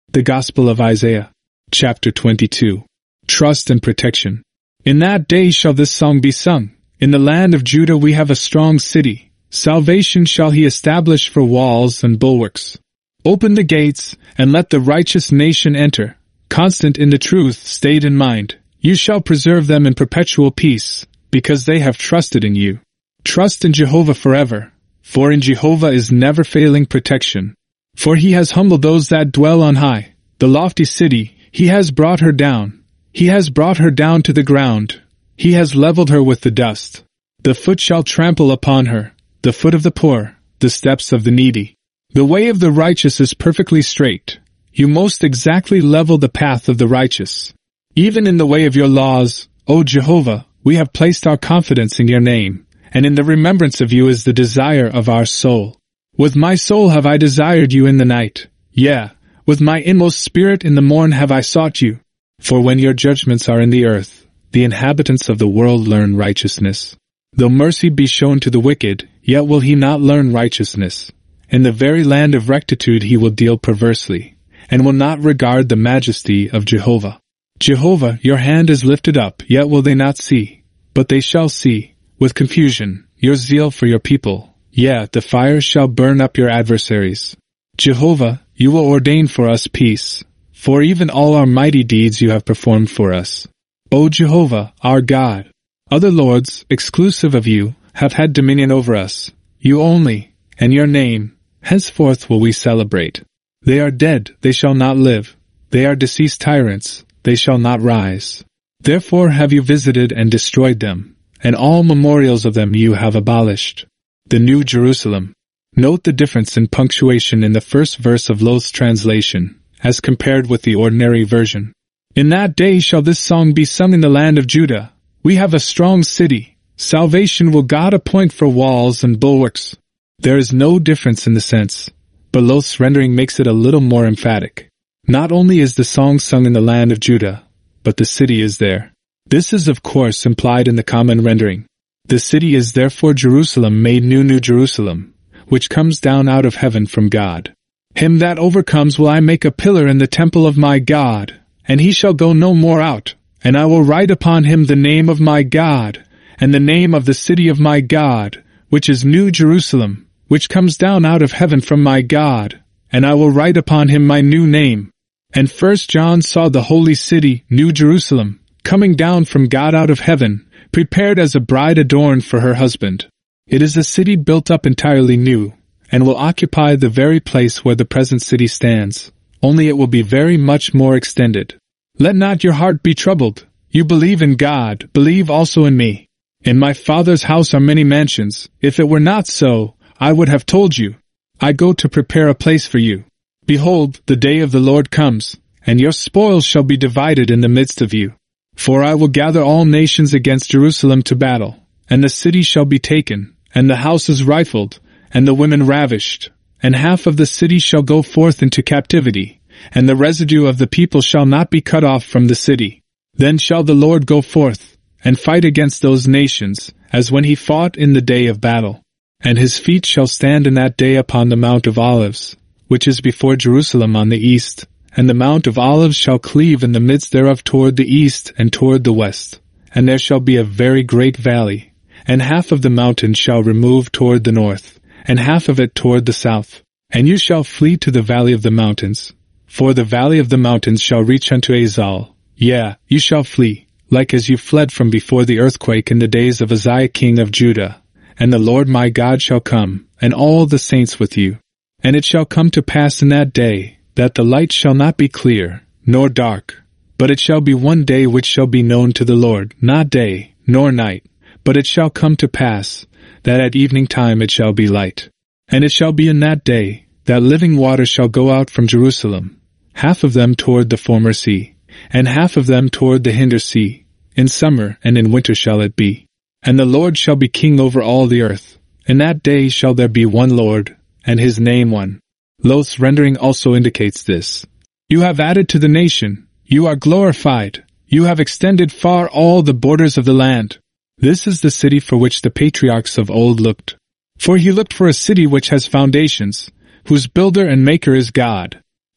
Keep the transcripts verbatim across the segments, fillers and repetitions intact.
The Gospel of Isaiah, chapter twenty-two. Trust and protection. In that day shall this song be sung. In the land of Judah we have a strong city. Salvation shall he establish for walls and bulwarks. Open the gates, and let the righteous nation enter. Constant in the truth, stayed in mind. You shall preserve them in perpetual peace, because they have trusted in you. Trust in Jehovah forever, for in Jehovah is never-failing protection. For he has humbled those that dwell on high. The lofty city, he has brought her down. He has brought her down to the ground. He has leveled her with the dust. The foot shall trample upon her, the foot of the poor, the steps of the needy. The way of the righteous is perfectly straight. You most exactly level the path of the righteous. Even in the way of your laws, O Jehovah, we have placed our confidence in your name, and in the remembrance of you is the desire of our soul. With my soul have I desired you in the night. Yea, with my inmost spirit in the morn have I sought you. For when your judgments are in the earth, the inhabitants of the world learn righteousness. Though mercy be shown to the wicked, yet will he not learn righteousness. In the very land of rectitude he will deal perversely, and will not regard the majesty of Jehovah. Jehovah, your hand is lifted up, yet will they not see. But they shall see, with confusion, your zeal for your people. Yea, the fire shall burn up your adversaries. Jehovah, you will ordain for us peace, for even all our mighty deeds you have performed for us. O Jehovah, our God, other lords, exclusive of you, have had dominion over us. You only, and your name, henceforth will we celebrate. They are dead, they shall not live. They are deceased tyrants, they shall not rise. Therefore have you visited and destroyed them, and all memorials of them you have abolished. The New Jerusalem. Note the difference in punctuation in the first verse of Loth's translation, as compared with the ordinary version. In that day shall this song be sung in the land of Judah. We have a strong city. Salvation will God appoint for walls and bulwarks. There is no difference in the sense, but Loth's rendering makes it a little more emphatic. Not only is the song sung in the land of Judah, but the city is there. This is of course implied in the common rendering. The city is therefore Jerusalem made new New Jerusalem, which comes down out of heaven from God. Him that overcomes will I make a pillar in the temple of my God, and he shall go no more out. And I will write upon him the name of my God, and the name of the city of my God, which is New Jerusalem, which comes down out of heaven from my God, and I will write upon him my new name. And first John saw the holy city, New Jerusalem, coming down from God out of heaven, prepared as a bride adorned for her husband. It is a city built up entirely new, and will occupy the very place where the present city stands, only it will be very much more extended. Let not your heart be troubled. You believe in God, believe also in me. In my Father's house are many mansions. If it were not so, I would have told you. I go to prepare a place for you. Behold, the day of the Lord comes, and your spoils shall be divided in the midst of you. For I will gather all nations against Jerusalem to battle, and the city shall be taken, and the houses rifled, and the women ravished, and half of the city shall go forth into captivity, and the residue of the people shall not be cut off from the city. Then shall the Lord go forth, and fight against those nations, as when he fought in the day of battle. And his feet shall stand in that day upon the Mount of Olives, which is before Jerusalem on the east, and the Mount of Olives shall cleave in the midst thereof toward the east and toward the west. And there shall be a very great valley, and half of the mountain shall remove toward the north, and half of it toward the south. And you shall flee to the valley of the mountains, for the valley of the mountains shall reach unto Azal. Yea, you shall flee, like as you fled from before the earthquake in the days of Uzziah king of Judah. And the Lord my God shall come, and all the saints with you. And it shall come to pass in that day, that the light shall not be clear, nor dark, but it shall be one day which shall be known to the Lord, not day, nor night. But it shall come to pass, that at evening time it shall be light. And it shall be in that day, that living water shall go out from Jerusalem, half of them toward the former sea, and half of them toward the hinder sea. In summer and in winter shall it be. And the Lord shall be king over all the earth. In that day shall there be one Lord, and his name one. Loth's rendering also indicates this. You have added to the nation. You are glorified. You have extended far all the borders of the land. This is the city for which the patriarchs of old looked. For he looked for a city which has foundations, whose builder and maker is God.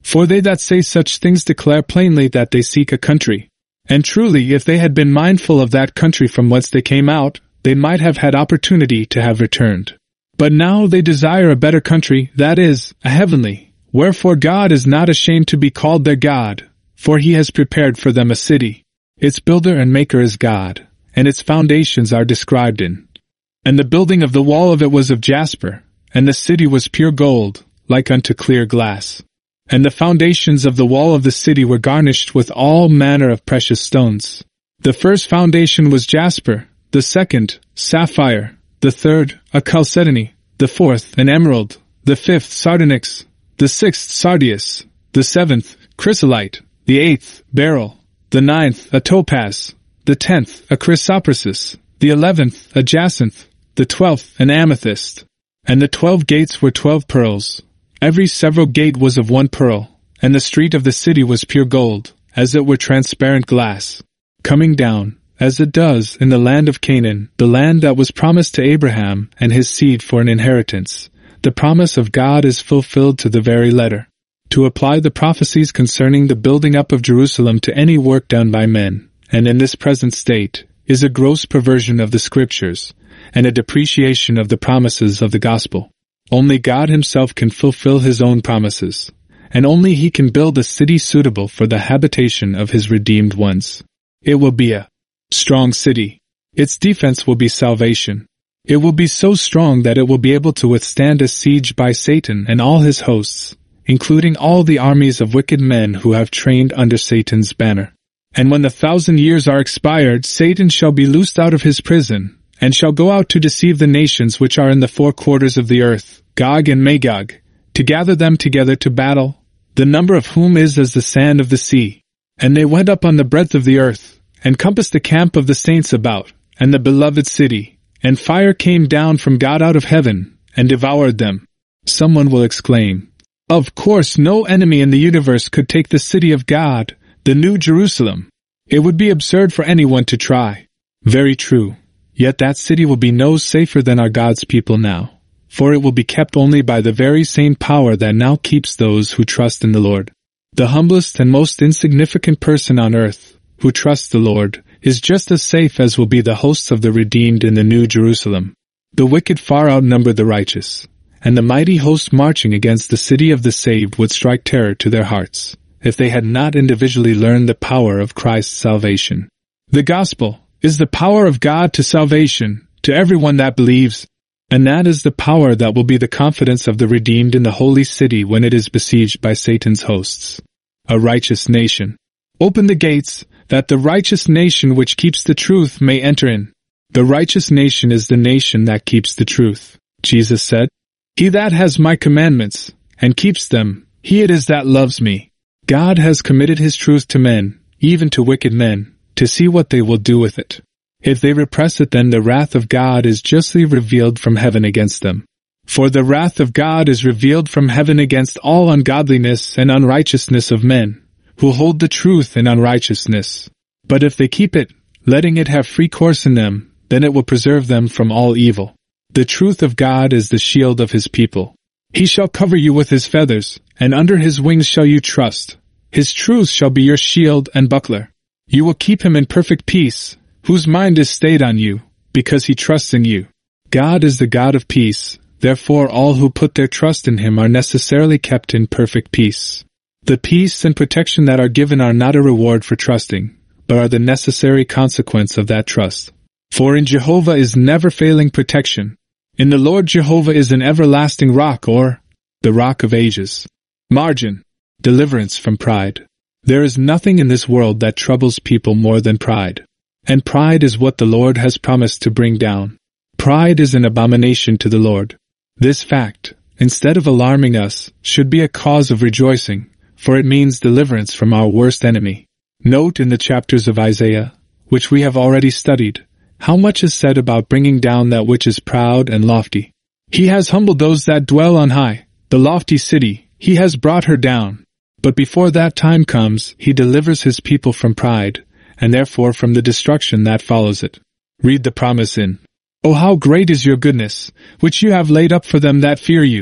For they that say such things declare plainly that they seek a country. And truly, if they had been mindful of that country from whence they came out, they might have had opportunity to have returned. But now they desire a better country, that is, a heavenly. Wherefore God is not ashamed to be called their God, for he has prepared for them a city. Its builder and maker is God, and its foundations are described in. And the building of the wall of it was of jasper, and the city was pure gold, like unto clear glass. And the foundations of the wall of the city were garnished with all manner of precious stones. The first foundation was jasper, the second, sapphire, the third, a chalcedony, the fourth, an emerald, the fifth, sardonyx, the sixth, sardius, the seventh, chrysolite, the eighth, beryl, the ninth, a topaz, the tenth, a chrysoprasus, the eleventh, a jacinth, the twelfth, an amethyst. And the twelve gates were twelve pearls. Every several gate was of one pearl, and the street of the city was pure gold, as it were transparent glass. Coming down, as it does in the land of Canaan, the land that was promised to Abraham and his seed for an inheritance, the promise of God is fulfilled to the very letter. To apply the prophecies concerning the building up of Jerusalem to any work done by men, and in this present state, is a gross perversion of the Scriptures, and a depreciation of the promises of the gospel. Only God himself can fulfill his own promises, and only he can build a city suitable for the habitation of his redeemed ones. It will be a strong city. Its defense will be salvation. It will be so strong that it will be able to withstand a siege by Satan and all his hosts, including all the armies of wicked men who have trained under Satan's banner. And when the thousand years are expired, Satan shall be loosed out of his prison, and shall go out to deceive the nations which are in the four quarters of the earth, Gog and Magog, to gather them together to battle, the number of whom is as the sand of the sea. And they went up on the breadth of the earth, and compassed the camp of the saints about, and the beloved city, and fire came down from God out of heaven, and devoured them. Someone will exclaim, "Of course no enemy in the universe could take the city of God, the New Jerusalem. It would be absurd for anyone to try." Very true. Yet that city will be no safer than are God's people now, for it will be kept only by the very same power that now keeps those who trust in the Lord. The humblest and most insignificant person on earth, who trusts the Lord, is just as safe as will be the hosts of the redeemed in the New Jerusalem. The wicked far outnumber the righteous, and the mighty host marching against the city of the saved would strike terror to their hearts, if they had not individually learned the power of Christ's salvation. The gospel is the power of God to salvation, to everyone that believes, and that is the power that will be the confidence of the redeemed in the holy city when it is besieged by Satan's hosts. A righteous nation. Open the gates, that the righteous nation which keeps the truth may enter in. The righteous nation is the nation that keeps the truth. Jesus said, "He that has my commandments, and keeps them, he it is that loves me." God has committed his truth to men, even to wicked men, to see what they will do with it. If they repress it, then the wrath of God is justly revealed from heaven against them. For the wrath of God is revealed from heaven against all ungodliness and unrighteousness of men, who hold the truth in unrighteousness. But if they keep it, letting it have free course in them, then it will preserve them from all evil. The truth of God is the shield of his people. He shall cover you with his feathers, and under his wings shall you trust. His truth shall be your shield and buckler. You will keep him in perfect peace, whose mind is stayed on you, because he trusts in you. God is the God of peace, therefore all who put their trust in him are necessarily kept in perfect peace. The peace and protection that are given are not a reward for trusting, but are the necessary consequence of that trust. For in Jehovah is never-failing protection. In the Lord Jehovah is an everlasting rock, or the rock of ages. Margin. Deliverance from pride. There is nothing in this world that troubles people more than pride. And pride is what the Lord has promised to bring down. Pride is an abomination to the Lord. This fact, instead of alarming us, should be a cause of rejoicing, for it means deliverance from our worst enemy. Note in the chapters of Isaiah, which we have already studied, how much is said about bringing down that which is proud and lofty. He has humbled those that dwell on high, the lofty city, he has brought her down. But before that time comes, he delivers his people from pride, and therefore from the destruction that follows it. Read the promise in, "Oh, how great is your goodness, which you have laid up for them that fear you,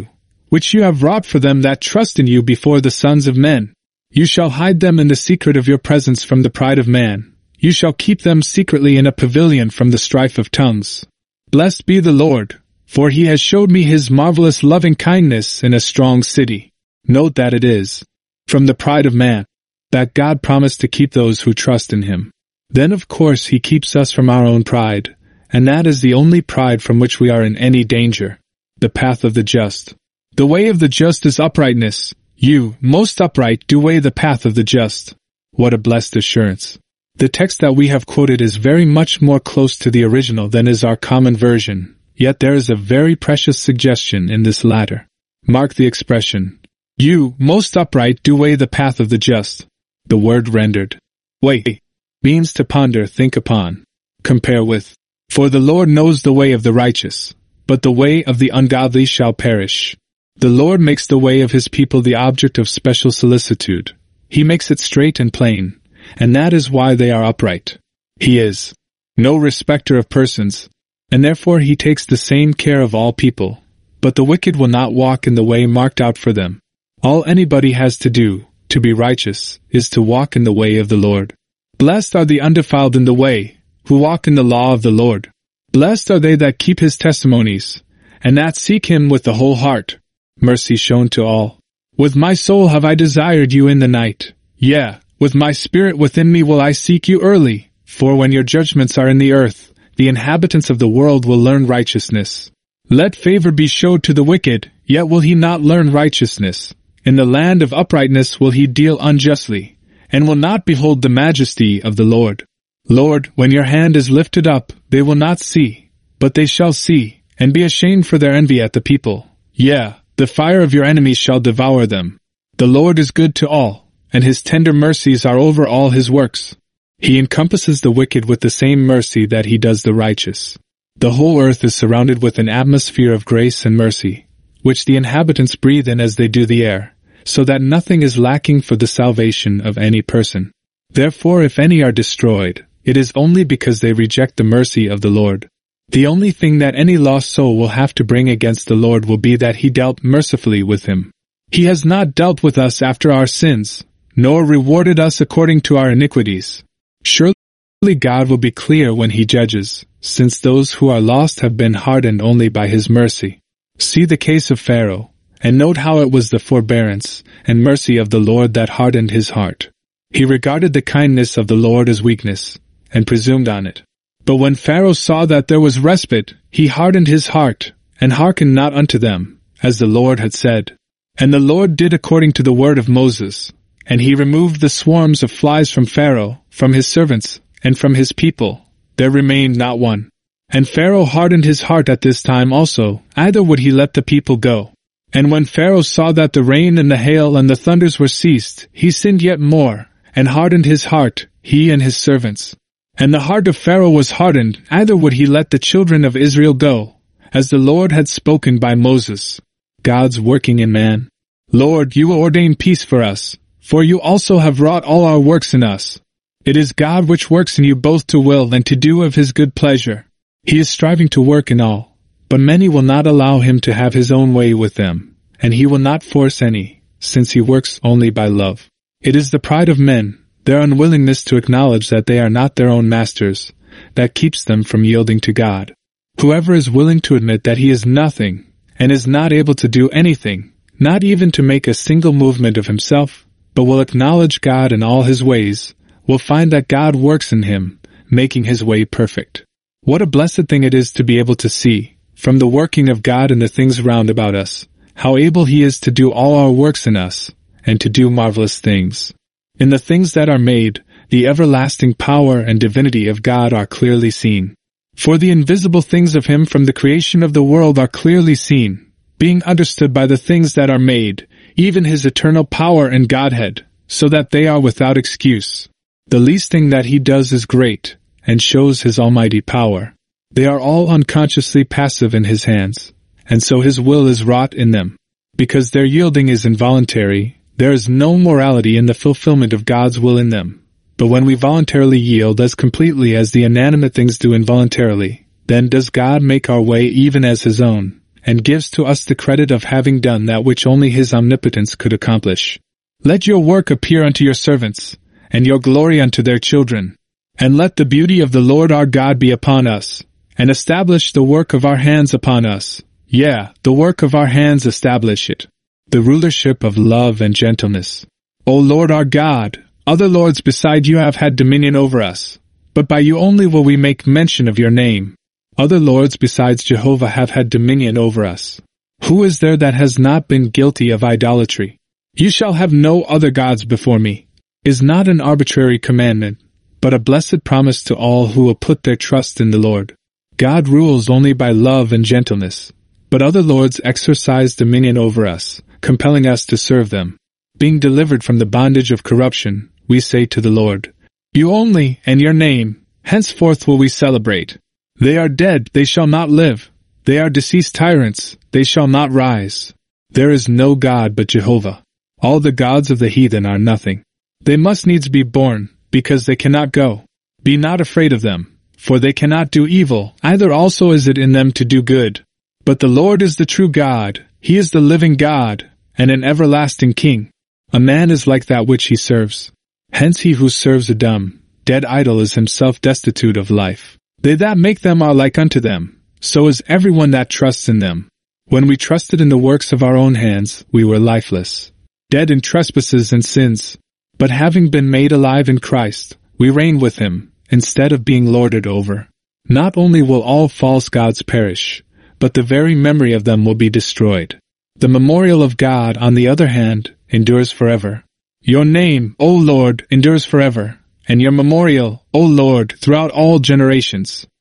which you have wrought for them that trust in you before the sons of men. You shall hide them in the secret of your presence from the pride of man. You shall keep them secretly in a pavilion from the strife of tongues. Blessed be the Lord, for he has showed me his marvelous loving kindness in a strong city. Note that it is from the pride of man that God promised to keep those who trust in him. Then of course he keeps us from our own pride, and that is the only pride from which we are in any danger. The path of the just. The way of the just is uprightness. You, most upright, do weigh the path of the just. What a blessed assurance. The text that we have quoted is very much more close to the original than is our common version, yet there is a very precious suggestion in this latter. Mark the expression, you, most upright, do weigh the path of the just. The word rendered, weigh, means to ponder, think upon. Compare with, for the Lord knows the way of the righteous, but the way of the ungodly shall perish. The Lord makes the way of his people the object of special solicitude. He makes it straight and plain, and that is why they are upright. He is no respecter of persons, and therefore he takes the same care of all people. But the wicked will not walk in the way marked out for them. All anybody has to do, to be righteous, is to walk in the way of the Lord. Blessed are the undefiled in the way, who walk in the law of the Lord. Blessed are they that keep his testimonies, and that seek him with the whole heart. Mercy shown to all. With my soul have I desired you in the night. Yea, with my spirit within me will I seek you early. For when your judgments are in the earth, the inhabitants of the world will learn righteousness. Let favor be showed to the wicked, yet will he not learn righteousness. In the land of uprightness will he deal unjustly, and will not behold the majesty of the Lord. Lord, when your hand is lifted up, they will not see, but they shall see, and be ashamed for their envy at the people. Yea, the fire of your enemies shall devour them. The Lord is good to all, and his tender mercies are over all his works. He encompasses the wicked with the same mercy that he does the righteous. The whole earth is surrounded with an atmosphere of grace and mercy, which the inhabitants breathe in as they do the air, so that nothing is lacking for the salvation of any person. Therefore, if any are destroyed, it is only because they reject the mercy of the Lord. The only thing that any lost soul will have to bring against the Lord will be that he dealt mercifully with him. He has not dealt with us after our sins, nor rewarded us according to our iniquities. Surely God will be clear when he judges, since those who are lost have been hardened only by his mercy. See the case of Pharaoh, and note how it was the forbearance and mercy of the Lord that hardened his heart. He regarded the kindness of the Lord as weakness, and presumed on it. But when Pharaoh saw that there was respite, he hardened his heart, and hearkened not unto them, as the Lord had said. And the Lord did according to the word of Moses, and he removed the swarms of flies from Pharaoh, from his servants, and from his people. There remained not one. And Pharaoh hardened his heart at this time also, either would he let the people go. And when Pharaoh saw that the rain and the hail and the thunders were ceased, he sinned yet more, and hardened his heart, he and his servants. And the heart of Pharaoh was hardened, either would he let the children of Israel go, as the Lord had spoken by Moses. God's working in man. Lord, you will ordain peace for us, for you also have wrought all our works in us. It is God which works in you both to will and to do of his good pleasure. He is striving to work in all, but many will not allow him to have his own way with them, and he will not force any, since he works only by love. It is the pride of men, their unwillingness to acknowledge that they are not their own masters, that keeps them from yielding to God. Whoever is willing to admit that he is nothing, and is not able to do anything, not even to make a single movement of himself, but will acknowledge God in all his ways, will find that God works in him, making his way perfect. What a blessed thing it is to be able to see, from the working of God in the things round about us, how able he is to do all our works in us, and to do marvelous things. In the things that are made, the everlasting power and divinity of God are clearly seen. For the invisible things of him from the creation of the world are clearly seen, being understood by the things that are made, even his eternal power and Godhead, so that they are without excuse. The least thing that he does is great, and shows his almighty power. They are all unconsciously passive in his hands, and so his will is wrought in them. Because their yielding is involuntary, there is no morality in the fulfillment of God's will in them. But when we voluntarily yield as completely as the inanimate things do involuntarily, then does God make our way even as his own, and gives to us the credit of having done that which only his omnipotence could accomplish. Let your work appear unto your servants, and your glory unto their children. And let the beauty of the Lord our God be upon us, and establish the work of our hands upon us. Yea, the work of our hands establish it. The rulership of love and gentleness. O Lord our God, other lords beside you have had dominion over us, but by you only will we make mention of your name. Other lords besides Jehovah have had dominion over us. Who is there that has not been guilty of idolatry? You shall have no other gods before me, is not an arbitrary commandment, but a blessed promise to all who will put their trust in the Lord. God rules only by love and gentleness, but other lords exercise dominion over us, compelling us to serve them. Being delivered from the bondage of corruption, we say to the Lord, You only, and your name, henceforth will we celebrate. They are dead, they shall not live. They are deceased tyrants, they shall not rise. There is no God but Jehovah. All the gods of the heathen are nothing. They must needs be born, because they cannot go. Be not afraid of them, for they cannot do evil, either also is it in them to do good. But the Lord is the true God, he is the living God, and an everlasting King. A man is like that which he serves. Hence he who serves a dumb, dead idol is himself destitute of life. They that make them are like unto them, so is everyone that trusts in them. When we trusted in the works of our own hands, we were lifeless, dead in trespasses and sins. But having been made alive in Christ, we reign with him, instead of being lorded over. Not only will all false gods perish, but the very memory of them will be destroyed. The memorial of God, on the other hand, endures forever. Your name, O Lord, endures forever, and your memorial, O Lord, throughout all generations.